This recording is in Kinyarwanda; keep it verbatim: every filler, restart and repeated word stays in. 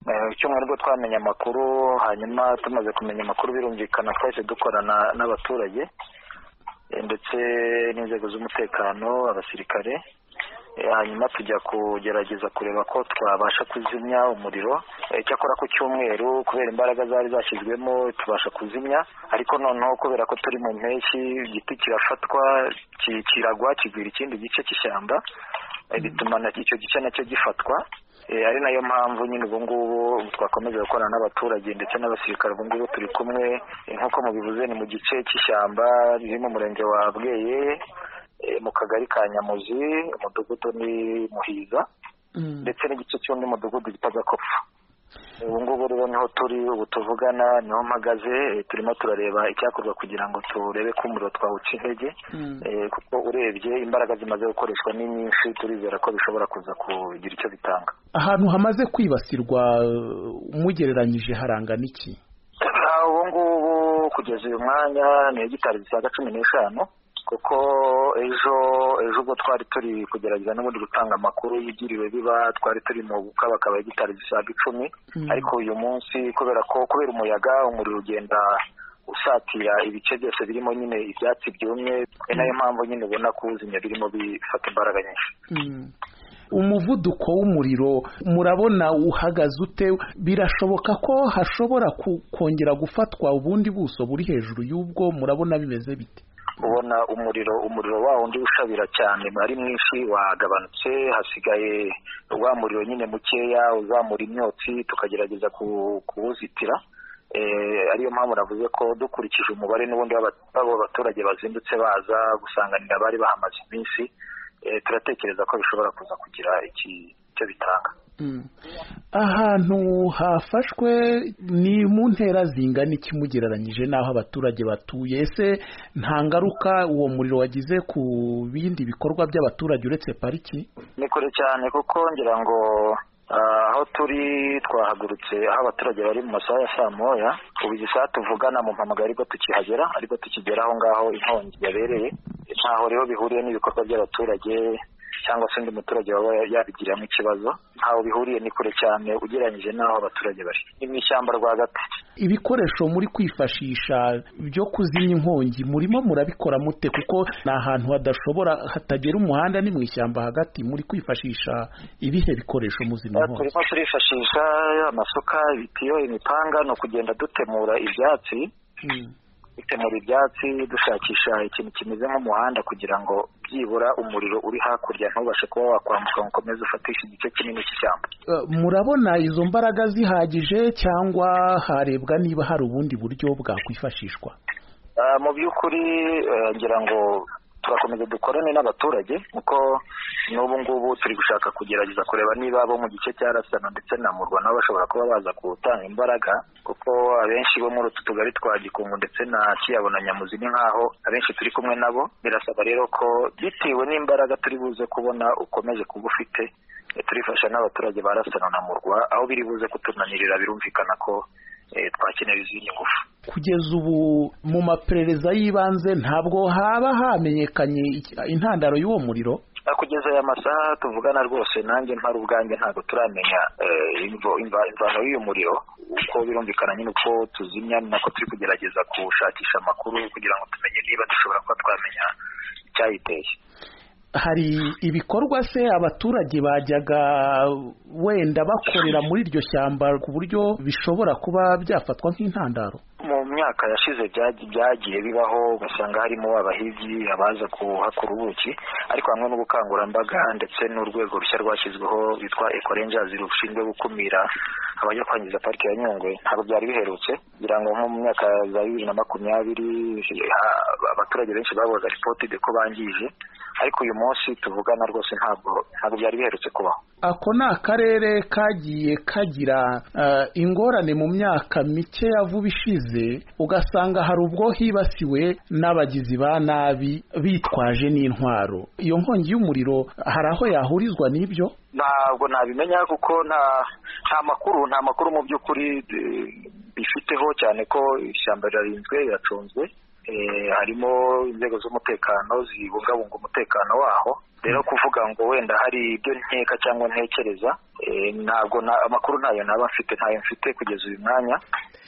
icyumweru rwo twamenye amakuru, hanyuma tumaze kumenya amakuru birumvikana twese dukorana n'abaturage ndetse n'inzego z'umutekano, abasirikare, hanyuma tujya kugerageza kureba ko twabasha kuzimya umuriro. Cyakora ku cyumweru kubera imbaraga zari zashyizwemo tubasha kuzimya, ariko noneho kubera ko turi mu mpeshyi igiti kirafatwa kiragwa kigwira ikindi gice cy'ishyamba, bituma icyo gice nacyo gifatwa. Ari nayo mpamvu nyine ubu ngubu twakomeza gukorana n'abaturage ndetse n'abasirikare. Ubu ngubu turi kumwe nk'uko mubivuze, ni mu gice cy'ishyamba riri mu murenge wa Bweye, mu kagari ka Nyamuzi, umudugudu ni Muhiza, ndetse n'igice cy'undi mudugudu bita Gakopfu. Ubu ngubu rero niho turi, ubu tuvugana niho mpagaze, turimo turareba icyakorwa kugira ngo turebe ko umuriro twawuca intege, kuko urebye imbaraga zimaze gukoreshwa ni nyinshi, turizera ko bishobora kuza kugira icyo bitanga. Ahantu hamaze kwibasirwa umugereranyije harangana iki? Ubu ngubu kugeza uyu mwanya ni hegitari zisaga cumi n'eshanu, kuko ejo ejo ubwo twari turi kugerageza n'ubundi gutanga amakuru y'igiriwe biba, twari turi mu gukabakaba hegitari zisaga icumi, ariko uyu munsi kubera ko kubera umuyaga umuriro ugenda usatira ibice byose birimo nyine ibyatsi byumye, ni nayo mpamvu nyine ubona kuwuzimya birimo bifata imbaraga nyinshi. Umuvuduko w'umuriro murabona uhagaze ute? Birashoboka ko hashobora kongera gufatwa ubundi buso buri hejuru y'ubwo? Murabona bimeze bite? Ubona umuriro umuriro wawo undi ushabira cyane ari mwinshi wagabanutse, hasigaye wa muriro nyine mukeya uzamura imyotsi, tukagerageza kuwuzitira. Ariyo mpamvu navuze ko dukurikije umubare n'ubundi w'abo baturage bazindutse baza gusanganira bari bahamaze iminsi, turatekereza ko bishobora kuza kugira icyo bitanga. Ahantu hafashwe ni mu ntera zingana iki mugereranyije n'aho abaturage batuye? Ese nta ngaruka uwo muriro wagize ku bindi bikorwa by'abaturage uretse pariki? Ni kure cyane, kuko ngira ngo aho turi twahagurutse aho abaturage bari mu masaha ya saa moya, ubu iyi saha tuvugana mu mpamagara ariko tukihagera, ariko tukigera aho ngaho inkongi yabereye. Ntaho rero bihuriye n'ibikorwa by'abaturage cyangwa se undi muturage waba yabigiramo ikibazo, ntaho bihuriye, ni kure cyane ugereranyije n'aho abaturage bari, ni mu ishyamba rwagati. Ibikoresho muri kwifashisha byo kuzimya inkongi murimo murabikora mute? Kuko ni ahantu hadashobora hatagera umuhanda, ni mu ishyamba hagati, muri kwifashisha ibihe bikoresho muzimya inkongi? Turimo turifashisha amasuka, ibitiyo, imipanga, no kugenda dutemura ibyatsi, dutemura ibyatsi dushakisha ikintu kimeze nk'umuhanda kugira ngo byibura umuriro uri hakurya ntubashe kuba wakwambuka ngo ukomeze ufatishe igice kinini cy'ishyamba. Murabona izo mbaraga zihagije cyangwa harebwa niba hari ubundi buryo bwakwifashishwa? Mu by'ukuri ngira ngo turakomeza dukorane n'abaturage, kuko n'ubu ngubu turi gushaka kugerageza kureba niba abo mu gice cya Rasana ndetse na Murwa nabo bashobora kuba baza gutanga imbaraga, kuko abenshi bo muri utu tugari twa Gikungu ndetse na Kiyabo na Nyamuzi ni nkaho abenshi turi kumwe nabo. Birasaba rero ko bitewe n'imbaraga turi buze kubona ukomeje kuba ufite, turifasha n'abaturage ba Rasana na Murwa, aho biri buze kutunanirira birumvikana ko twakenera izindi ngufu. Kugeza ubu mu maperereza y'ibanze ntabwo haba hamenyekanye intandaro y'uwo muriro? Kugeza aya masaha tuvugana rwose nanjye mpari ubwanjye ntabwo turamenya imvano y'uyu muriro, uko birumvikana nyine uko tuzimya nako turi kugerageza gushakisha amakuru kugira ngo tumenye niba dushobora kuba twamenya icyayiteye. Hari ibikorwa se abaturage bajyaga wenda bakorera muri iryo shyamba ku buryo bishobora kuba byafatwa nk'intandaro? Mu myaka yashize byagiye bibaho, ugasanga harimo abahigi abaza kuhakura ubuki, ariko hamwe n'ubukangurambaga ndetse n'urwego rushya rwashyizweho bitwa Eco Rangers rushinzwe gukumira abajya kwangiza parike ya Nyungwe, ntabwo byari biherutse. Kugira ngo nko mu myaka za bibiri na makumyabiri abaturage benshi babaga reported ko bangije, ariko uyu munsi tuvugana rwose ntabwo ntabwo byari biherutse kubaho. Ako ni akarere kagiye kagira uh, ingorane mu myaka mike yavuba ishize, ugasanga hari ubwo hibasiwe n'abagizi ba nabi bitwaje n'intwaro. Iyo nkongi y'umuriro hari aho yahurizwa n'ibyo? Ntabwo nabimenya, kuko nta nta makuru nta makuru mu by'ukuri bifiteho, cyane ko ishyamba rirarinzwe, riracunzwe, harimo inzego z'umutekano zibungabunga umutekano waho. Rero kuvuga ngo wenda hari ibyo nkeka cyangwa ntekereza ntabwo amakuru ntayo naba mfite ntayo mfite kugeza uyu mwanya,